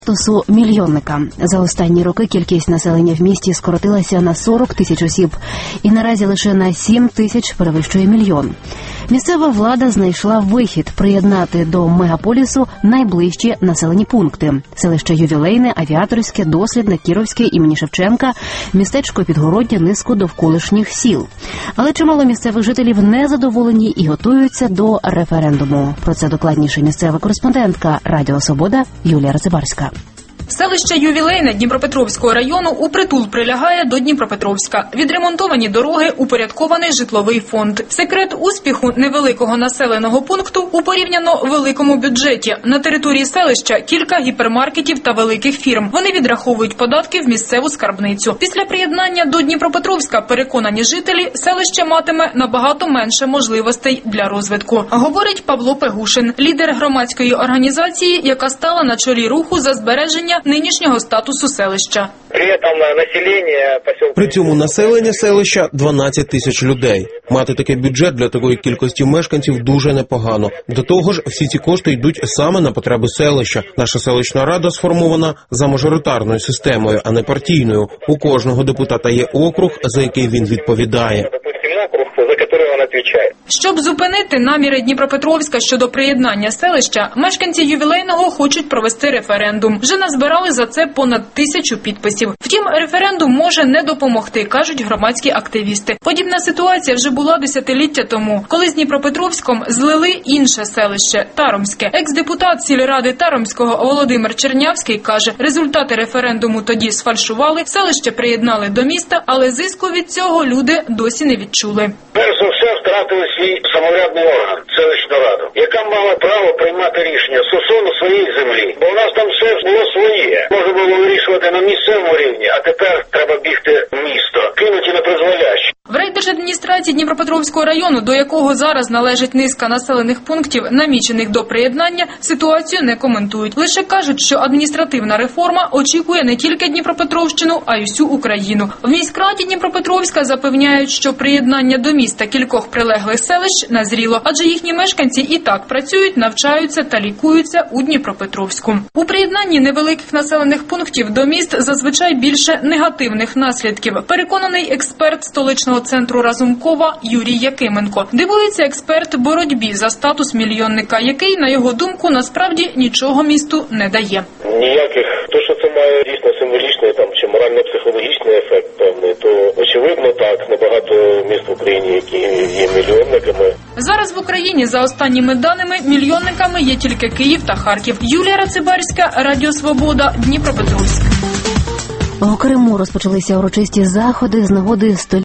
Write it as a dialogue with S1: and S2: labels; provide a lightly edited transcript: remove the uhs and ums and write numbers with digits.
S1: статусу мільйонника. За останні роки кількість населення в місті скоротилася на 40 тисяч осіб і наразі лише на 7 тисяч перевищує мільйон. Місцева влада знайшла вихід – приєднати до мегаполісу найближчі населені пункти – селище Ювілейне, Авіаторське, Дослідне, Кіровське імені Шевченка, містечко Підгородня, низку довколишніх сіл. Але чимало місцевих жителів незадоволені і готуються до референдуму. Про це докладніше місцева кореспондентка Радіо Свобода Юлія Рацибарська.
S2: Селище Ювілейне Дніпропетровського району упритул прилягає до Дніпропетровська. Відремонтовані дороги, упорядкований житловий фонд. Секрет успіху невеликого населеного пункту у порівняно великому бюджеті. На території селища кілька гіпермаркетів та великих фірм. Вони відраховують податки в місцеву скарбницю. Після приєднання до Дніпропетровська, переконані жителі, селище матиме набагато менше можливостей для розвитку. Говорить Павло Пегушин, лідер громадської організації, яка стала на чолі руху за збереження нинішнього статусу селища.
S3: При цьому населення селища 12 тисяч людей. Мати такий бюджет для такої кількості мешканців дуже непогано. До того ж, всі ці кошти йдуть саме на потреби селища. Наша селищна рада сформована за мажоритарною системою, а не партійною. У кожного депутата є округ, за який він відповідає.
S2: Щоб зупинити наміри Дніпропетровська щодо приєднання селища, мешканці Ювілейного хочуть провести референдум. Вже назбирали за це понад 1000 підписів. Втім, референдум може не допомогти, кажуть громадські активісти. Подібна ситуація вже була десятиліття тому, коли з Дніпропетровськом злили інше селище – Таромське. Екс-депутат сільради Таромського Володимир Чернявський каже, результати референдуму тоді сфальшували, селище приєднали до міста, але зиску від цього люди досі не відчули.
S4: Перш за все втратили свій самоврядний орган, селищну раду, яка мала право приймати рішення стосовно своєї землі. Бо у нас там все було своє. Можна було вирішувати на місцевому рівні, а тепер треба бігти в місто, кинуті на призволяще.
S2: В райдержадміністрації Дніпропетровського району, до якого зараз належить низка населених пунктів, намічених до приєднання, ситуацію не коментують. Лише кажуть, що адміністративна реформа очікує не тільки Дніпропетровщину, а й усю Україну. В міськраді Дніпропетровська запевняють, що приєднання до міста кількох прилеглих селищ назріло, адже їхні мешканці і так працюють, навчаються та лікуються у Дніпропетровську. У приєднанні невеликих населених пунктів до міст зазвичай більше негативних наслідків, переконаний експерт столичного центру Разумкова Юрій Якименко. Дивується експерт боротьбі за статус мільйонника, який, на його думку, насправді нічого місту не дає.
S4: Ніяких, то що це має дійсно символічний чи морально-психологічний ефект певний, то очевидно так, небагато міст в Україні, які є мільйонниками.
S2: Зараз в Україні, за останніми даними, мільйонниками є тільки Київ та Харків. Юлія Рацибарська, Радіо Свобода, Дніпропетровськ.
S1: У Криму розпочалися урочисті заходи з нагоди